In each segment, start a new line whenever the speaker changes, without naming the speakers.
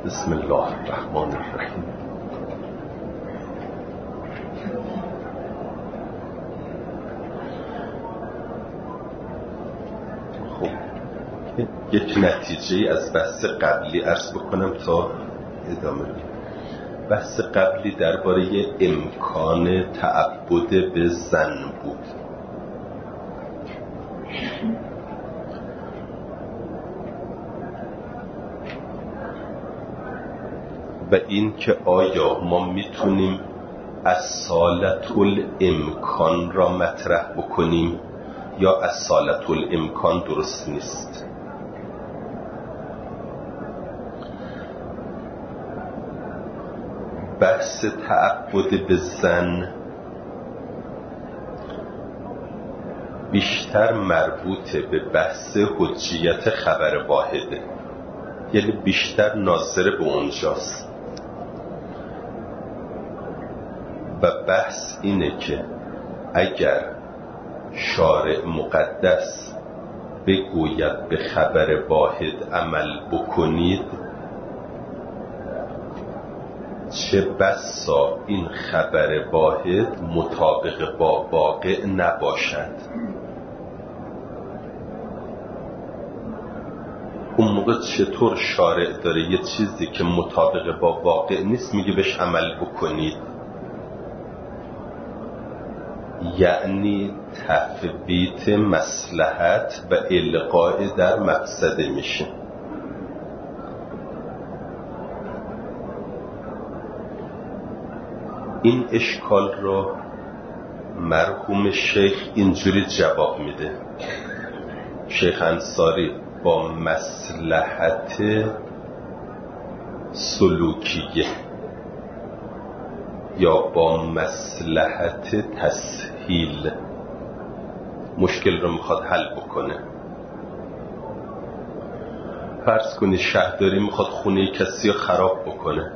بسم الله الرحمن الرحیم. خب یک نتیجه از بحث قبلی عرض بکنم تا ادامه بدیم. بحث قبلی درباره امکان تعبد به زن بود. و این که آیا ما میتونیم اصالت الامکان را مطرح بکنیم یا اصالت الامکان درست نیست. بحث تعبد به زن بیشتر مربوط به بحث حجیت خبر واحده، یعنی بیشتر ناظر به اونجاست و بحث اینه که اگر شارع مقدس بگوید به خبر واحد عمل بکنید، چه بسا این خبر واحد مطابق با واقع نباشد. اون موقع چطور شارع داره یه چیزی که مطابق با واقع نیست میگه بهش عمل بکنید؟ یعنی تثبیت مصلحت و القاء در مفسده میشه. این اشکال رو مرحوم شیخ اینجوری جواب میده. شیخ انصاری با مصلحت سلوکیه یا با مصلحت تسهیل مشکل رو میخواد حل بکنه. فرض کنی شهرداری میخواد خونه کسی رو خراب بکنه.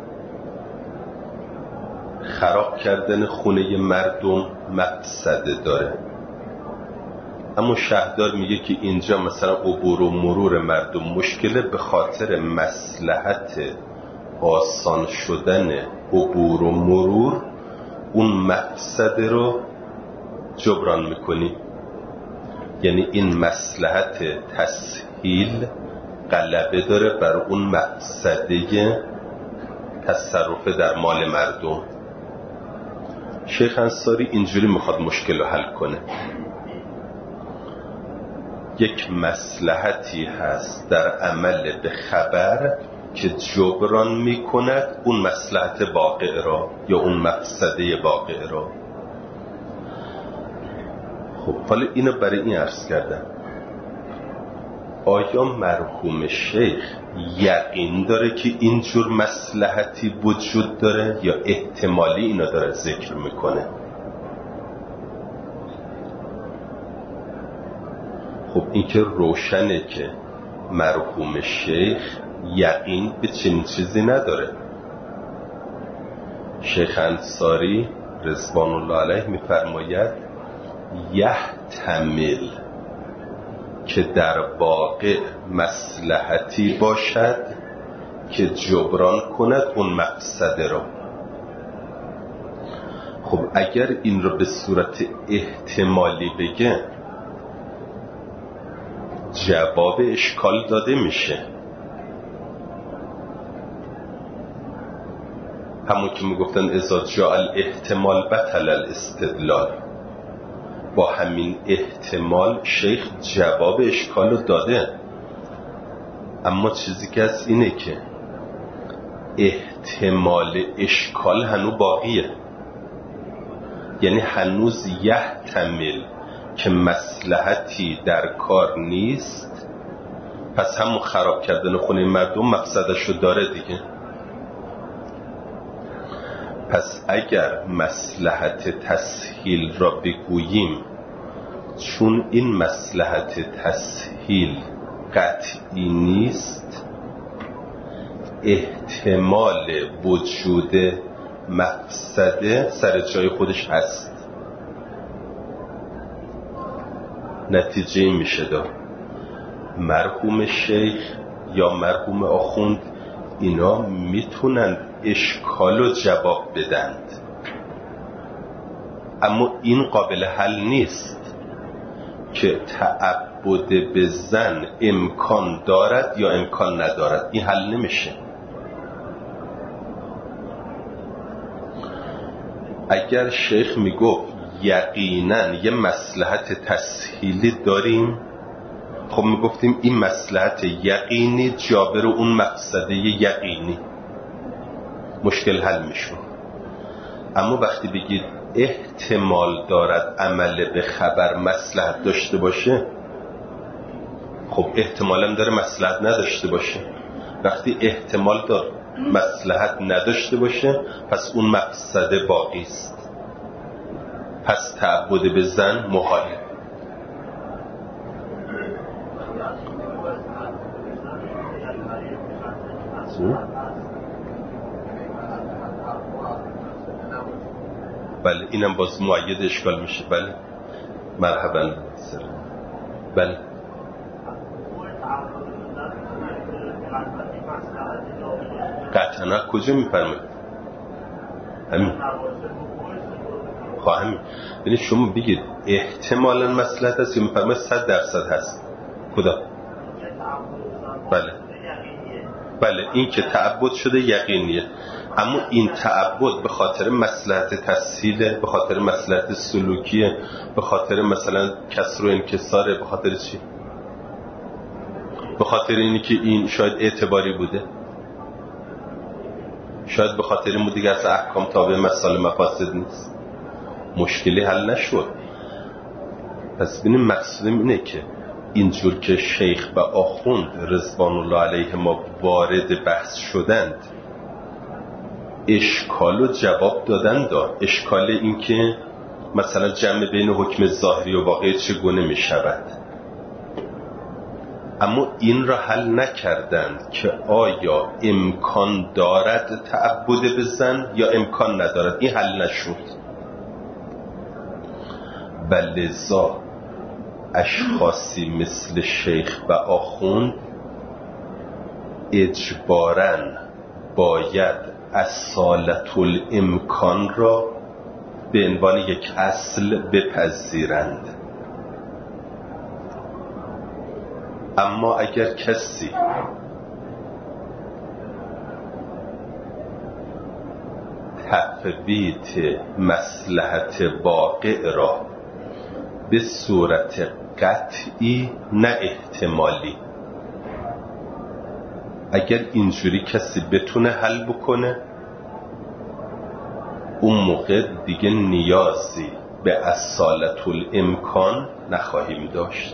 خراب کردن خونه مردم مفسده داره، اما شهردار میگه که اینجا مثلا عبور و مرور مردم مشکله، به خاطر مصلحت آسان شدن عبور و مرور اون مفسده رو جبران میکنی. یعنی این مصلحت تسهیل غلبه داره بر اون مفسده تصرف در مال مردم. شیخ انصاری اینجوری میخواد مشکل رو حل کنه. یک مصلحتی هست در عمل به خبر که جبران میکند اون مصلحت واقع را یا اون مفسده واقع را. خب حالا اینو برای این عرض کردم، آیا مرحوم شیخ یقین داره که اینجور مصلحتی وجود داره یا احتمالی اینو داره ذکر میکنه؟ خب این که روشنه که مرحوم شیخ یقین به چنین چیزی نداره. شیخ انصاری رضوان الله علیه میفرماید یحتمل که در واقع مصلحتی باشد که جبران کند اون مفسده را. خب اگر این رو به صورت احتمالی بگه جواب اشکال داده میشه. همون که میگفتن اذا جاء الاحتمال بطل الاستدلال. با همین احتمال شیخ جواب اشکال رو داده، اما چیزی که از اینه که احتمال اشکال هنوز باقیه. یعنی هنوز یحتمل که مصلحتی در کار نیست، پس همون خراب کردن خونه مردم مقصدشو داره دیگه. پس اگر مصلحت تسهیل را بگوییم، چون این مصلحت تسهیل قطعی نیست، احتمال وجود مفسده سر جای خودش هست. نتیجه میشه داد مرحوم شیخ یا مرحوم آخوند اینا میتونن اشکالو جواب بدند، اما این قابل حل نیست که تعبد به زن امکان دارد یا امکان ندارد. این حل نمیشه. اگر شیخ میگفت یقینا یه مصلحت تسهیلی داریم، خب میگفتیم این مصلحت یقینی جابر اون مقصد یقینی، مشکل حل میشون. اما وقتی بگید احتمال دارد عمل به خبر مصلحت داشته باشه، خب احتمالم داره مصلحت نداشته باشه. وقتی احتمال داره مصلحت نداشته باشه، پس اون مقصد باقی است، پس تعبد به زن محاله. بله اینم باز مؤید اشکال میشه. بله مرحبا. بله قطعا کجا میفرمایید؟ همین خواهم. یعنی شما بگید احتمالاً مصلحت هست یا میفرمایید 100% هست؟ کدام؟ بله این که تعبد شده یقینیه، اما این تعبد به خاطر مصلحت تسهیله، به خاطر مصلحت سلوکیه، به خاطر مثلا کسر و انکساره، به خاطر چی؟ به خاطر اینی که این شاید اعتباری بوده، شاید به خاطر این دیگه از احکام تابع مسائل مفاسد نیست، مشکلی حل نشد. پس ببینیم مقصودم اینه که اینجور که شیخ و آخوند رضوان الله علیه ما وارد بحث شدند، اشکالو جواب دادن. اشکال این که مثلا جمع بین حکم ظاهری و واقعی چگونه می شود، اما این را حل نکردند که آیا امکان دارد تعبد به زن یا امکان ندارد. این حل نشد. لذا اشخاصی مثل شیخ و آخوند اجباراً باید اصالت الامکان را به عنوان یک اصل بپذیرند. اما اگر کسی تفویت مصلحت واقع را به صورت قطعی نه احتمالی، اگر اینجوری کسی بتونه حل بکنه، اون موقع دیگه نیازی به اصالت الامکان نخواهیم داشت.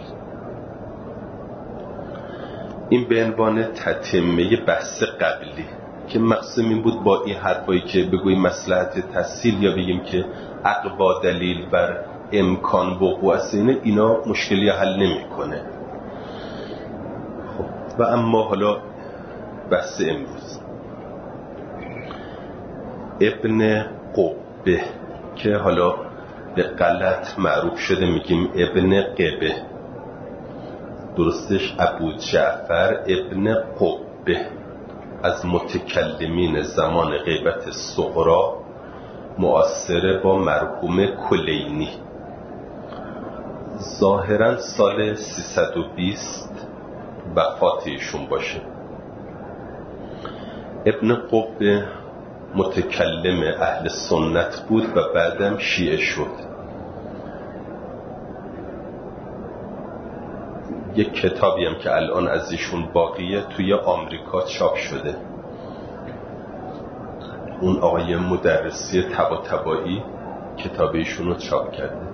این به عنوان تتمه بحث قبلی که مقصود این بود با این حرفایی که بگوییم مصلحت تسهیل یا بگیم که عقل با دلیل بر امکان وقوع است، اینا مشکلی حل نمی‌کنه. خب و اما حالا بحث امروز ابن قبه که حالا به غلط معروف شده میگیم ابن قبه، درستش ابو جعفر ابن قبه، از متکلمین زمان غیبت صغرا، معاصر با مرحوم کلینی. ظاهرا سال 320 وفات ایشون باشه. ابن قبه متکلم اهل سنت بود و بعدم شیعه شد. یک کتابی هم که الان از ایشون باقیه توی آمریکا چاپ شده. اون آقای مدرسی طباطبایی کتاب ایشون رو چاپ کرده.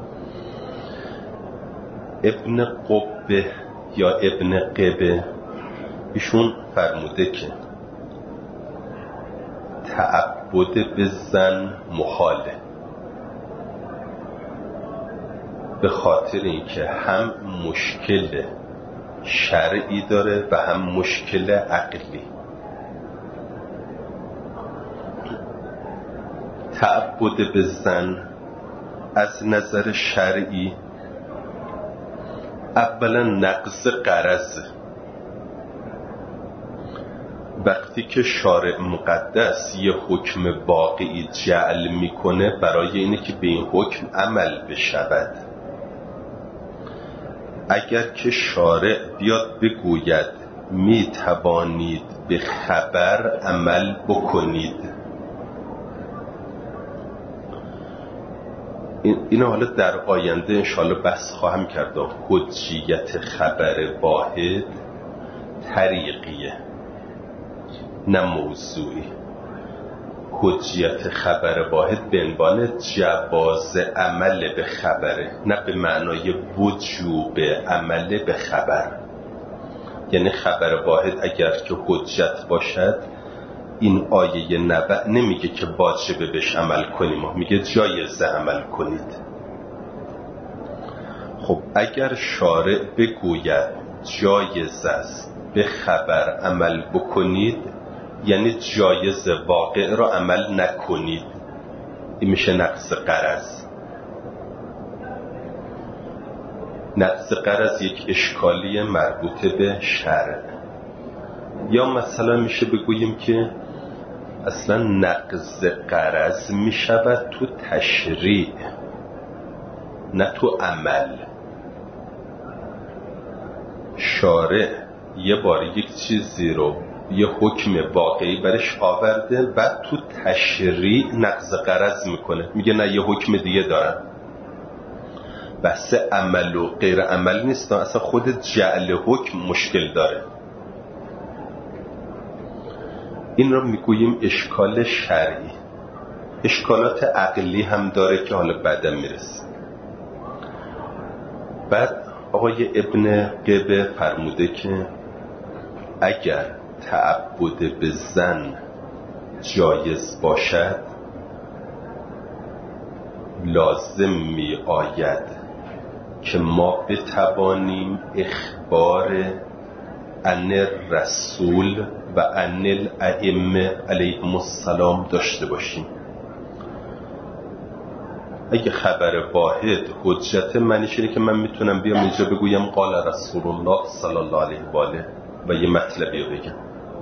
ابن قبه یا ابن قبه ایشون فرموده که تعبد به زن محاله، به خاطر اینکه هم مشکل شرعی داره و هم مشکل عقلی. تعبد به زن از نظر شرعی اولا نقض غرض وقتی که شارع مقدس یه حکم واقعی جعل میکنه برای اینه که به این حکم عمل بشود. اگر که شارع بیاد بگوید می توانید به خبر عمل بکنید، اینو حالا در آینده انشاءالله بحث خواهم کرد. حجیت خبر واحد طریقیه نه موضوعی. حجیت خبر واحد به عنوان جواز عمل به خبره، نه به معنای وجوب عمل به خبر. یعنی خبر واحد اگر که حجت باشد، این آیه نبأ نمیگه که واجبه بهش عمل کنیم، میگه جایزه عمل کنید. خب اگر شارع بگوید جایز است به خبر عمل بکنید، یعنی جایز واقع را عمل نکنید. این میشه نقص غرض. نقص غرض یک اشکالی مربوط به شرع. یا مثلا میشه بگوییم که اصلا نقض غرض میشود تو تشریع نه تو عمل. شارع یه بار یک چیزی رو یه حکم واقعی برش آورده، بعد تو تشریع نقض غرض میکنه، میگه نه یه حکم دیگه دارن. بحث عمل و غیر عمل نیست، اصلا خود جعل حکم مشکل داره. این رو میگوییم اشکال شرعی. اشکالات عقلی هم داره که حالا بعدا میرسیم. بعد آقای ابن قبه فرموده که اگر تعبد به زن جایز باشد، لازم می آید که ما بتوانیم اخبار عن الرسول و عن الائمه علیهم السلام داشته باشیم. اگه خبر واحد حجت، معنیش اینه که من میتونم بیام اینجا بگویم قال رسول الله صلی الله علیه و آله و یه مطلبی رو بگم،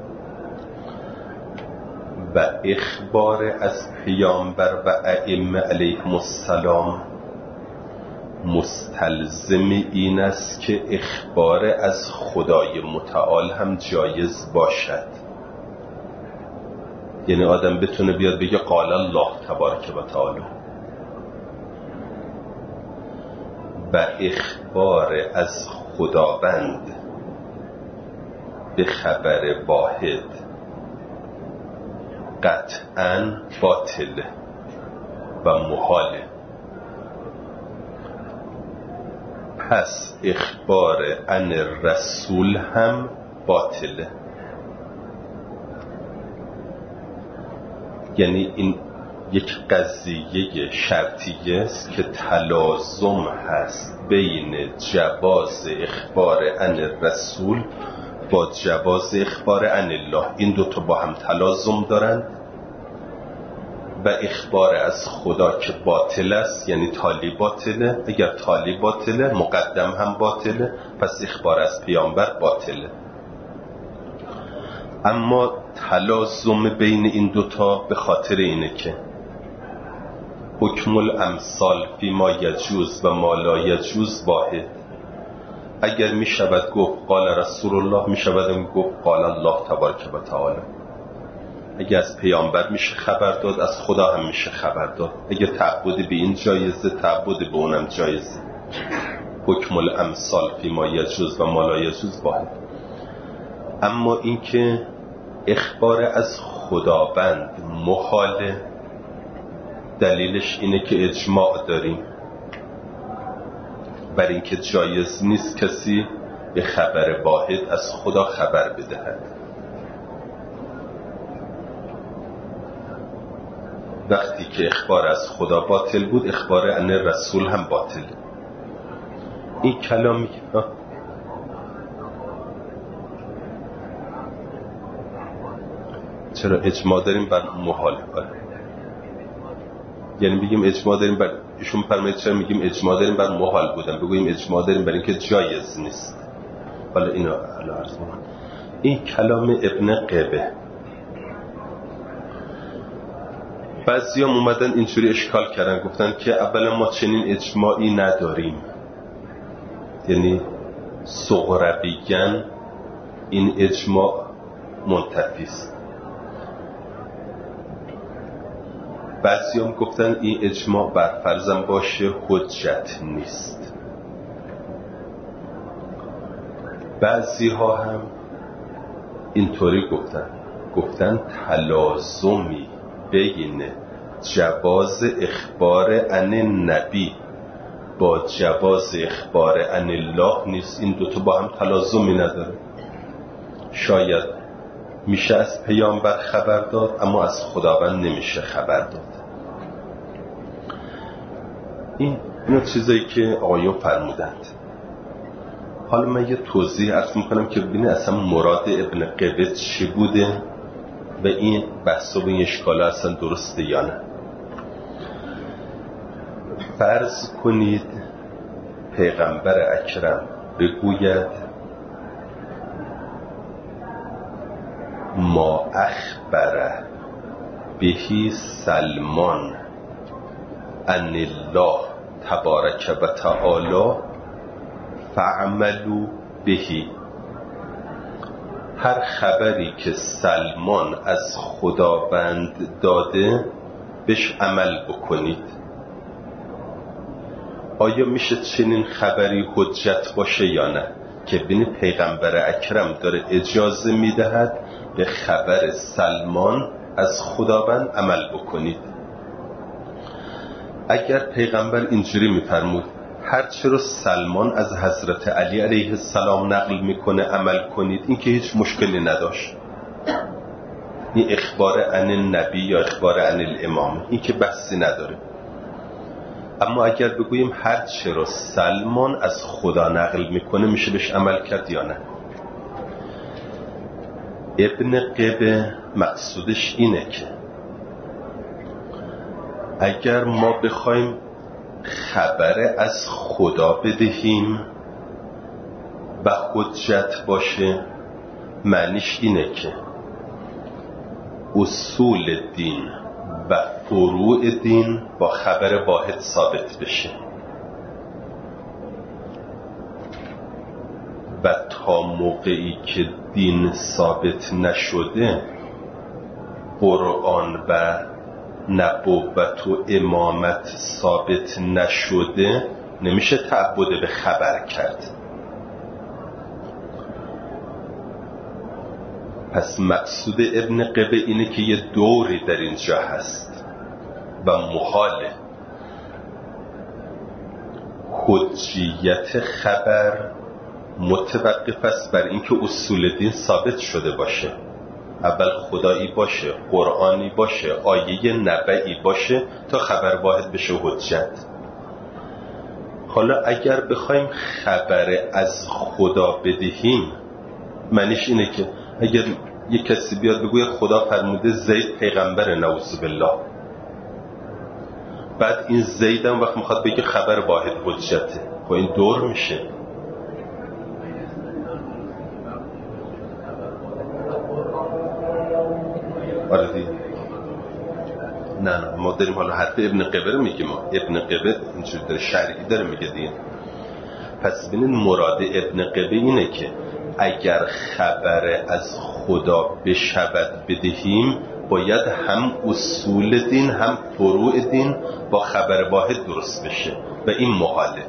و اخبار از پیامبر و ائمه علیهم السلام مستلزم این است که اخبار از خدای متعال هم جایز باشد. یعنی آدم بتونه بیاد بگه قال الله تبارک و تعالی، و اخبار از خداوند به خبر واحد قطعاً باطل و محاله. پس اخبار عن الرسول هم باطله. یعنی این یک قضیه شرطیه است که تلازم هست بین جواز اخبار عن الرسول با جواز اخبار عن الله. این دوتا با هم تلازم دارند و اخبار از خدا که باطل است، یعنی تالی باطله. اگر تالی باطله مقدم هم باطله، پس اخبار از پیامبر باطله. اما تلازم بین این دوتا به خاطر اینه که حکم الامثال فی ما یجوز و ما لا یجوز واحد. اگر می شود گفت قال رسول الله، می شود گفت قال الله تبارک و تعالی. اگر از پیامبر میشه خبر داد، از خدا هم میشه خبر داد. اگر تعبد به این جایزه، تعبد به اونم جایزه. حکم الامثال فی ما یجوز و ما لا یجوز واحد. اما اینکه اخبار از خداوند محاله، دلیلش اینه که اجماع داریم بر اینکه جایز نیست کسی به خبر واحد از خدا خبر بدهد. وقتی که اخبار از خدا باطل بود، اخبار عن رسول هم باطل. این کلام میگه چرا اجماع داریم بر محال؟ یعنی بگیم اجماع داریم بر، ایشون فرمایید چرا میگیم اجماع داریم بر محال بودن؟ بگوییم اجماع داریم بر اینکه جایز نیست. حالا اینو عرض می‌کنم. این کلام ابن قبه. بعضی هم اومدن اینجوری اشکال کردن، گفتن که اولا ما چنین اجماعی نداریم، یعنی صغربیگن این اجماع منتفیست. بعضی هم گفتن این اجماع بر فرضم باشه حجت نیست. بعضی ها هم اینطوری گفتن تلازمی بین جواز اخبار عن نبی با جواز اخبار عن الله نیست. این دوتا با هم تلازمی نداره. شاید میشه از پیامبر خبر داد اما از خداوند نمیشه خبر داد. این چیزایی که آقایون فرمودند. حالا من یه توضیح عرض میکنم که ببینید اصلا مراد ابن قبه چی بوده و این بحث و این اشکالا اصلا درسته یا نه. فرض کنید پیغمبر اکرم بگوید ما اخبر بهی سلمان ان الله تبارک و تعالی فعملوا بهی. هر خبری که سلمان از خداوند داده بهش عمل بکنید. آیا میشه چنین خبری حجت باشه یا نه؟ که ببینید پیغمبر اکرم داره اجازه میدهد به خبر سلمان از خداوند عمل بکنید. اگر پیغمبر اینجوری میفرمود هرچه رو سلمان از حضرت علی علیه السلام نقل میکنه عمل کنید، این که هیچ مشکلی نداشت. این اخبار عن النبی یا اخبار عن الامام، این که بحثی نداره. اما اگر بگوییم هرچه رو سلمان از خدا نقل میکنه میشه بهش عمل کرد یا نه؟ ابن قبه مقصودش اینه که اگر ما بخوایم خبر از خدا بدهیم و حجت باشه، معنیش اینه که اصول دین و فروع دین با خبر واحد ثابت بشه و تا موقعی که دین ثابت نشده، قرآن و نبوت و امامت ثابت نشده، نمیشه تعبد به خبر کرد. پس مقصود ابن قبه اینه که یه دوری در اینجا هست و محاله حجیت خبر متوقف است بر اینکه اصول دین ثابت شده باشه. اول خدایی باشه، قرآنی باشه، آیه نبعی باشه تا خبر واحد بشه حجت. حالا اگر بخوایم خبر از خدا بدهیم، معنیش اینه که اگر یک کسی بیاد بگوید خدا فرموده زید پیغمبر، نعوذ بالله، بعد این زید هم وقت میخواد بگه خبر واحد حجته، خب این دور میشه. آره دیگه. نه ما داریم حالا حرف ابن قبه رو میگیم. ابن قبه اینجور داره شرعی داره میگه دیگه. پس ببینید مراد ابن قبه اینه که اگر خبر از خدا بشود بدهیم، باید هم اصول دین هم فروع دین با خبر واحد درست بشه و این محاله.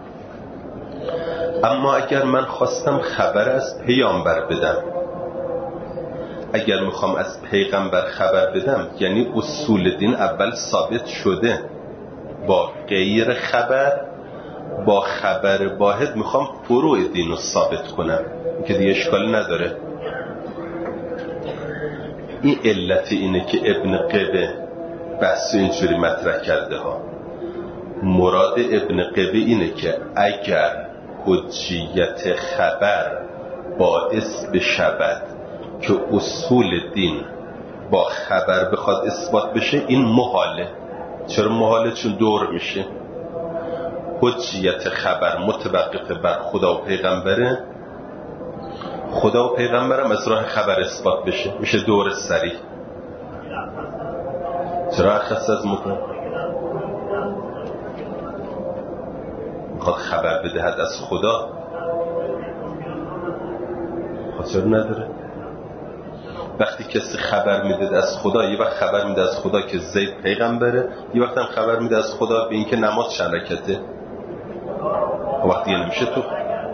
اما اگر من خواستم خبر از پیامبر بدم، اگر میخوام از پیغمبر خبر بدم، یعنی اصول دین اول ثابت شده، با غیر خبر با خبر واحد میخوام فروع دین رو ثابت کنم که دیگه اشکال نداره. این علت اینه که ابن قبه بحث اینجوری مطرح کرده ها. مراد ابن قبه اینه که اگر حجیت خبر باعث بشود که اصول دین با خبر بخواد اثبات بشه، این محاله. چرا محاله؟ چون دور میشه. حجیت خبر متوقف بر خدا و پیغمبره. خدا و پیغمبرم از راه خبر اثبات بشه، میشه دور سریع. چرا اخص از مطلق؟ میخواد خبر بدهد از خدا، خاطر نداره. وقتی کسی خبر میده از خدا، یه وقت خبر میده از خدا که زید پیغمبره، یه وقت هم خبر میده از خدا به این که نماز چند رکعته. وقتی یه نمیشه تو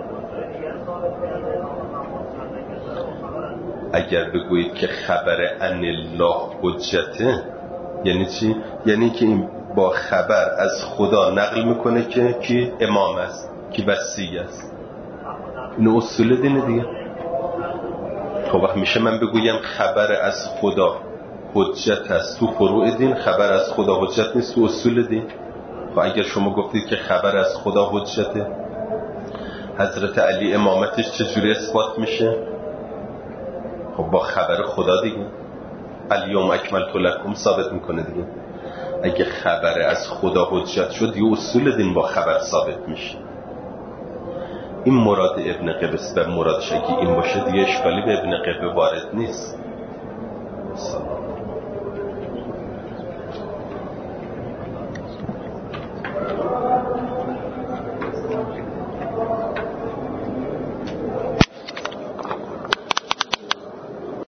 اگر بگویید که خبر ان الله حجته، یعنی چی؟ یعنی که این با خبر از خدا نقل میکنه که کی امام است، کی وصی است. این اصول دینه دیگه. خب وقت میشه من بگویم خبر از خدا حجت است تو فروع دین، خبر از خدا حجت نیست تو اصول دین. خب اگر شما گفتید که خبر از خدا حجته، حضرت علی امامتش چجوری اثبات میشه؟ خب با خبر خدا دیگه. الیوم اکملت لکم ثابت میکنه دیگه. اگه خبر از خدا حجت شد، یه اصول دین با خبر ثابت میشه. این مراد ابن قبس و مرادش اگه این باشه دیگه اشکالی به ابن قبه وارد نیست. سلام.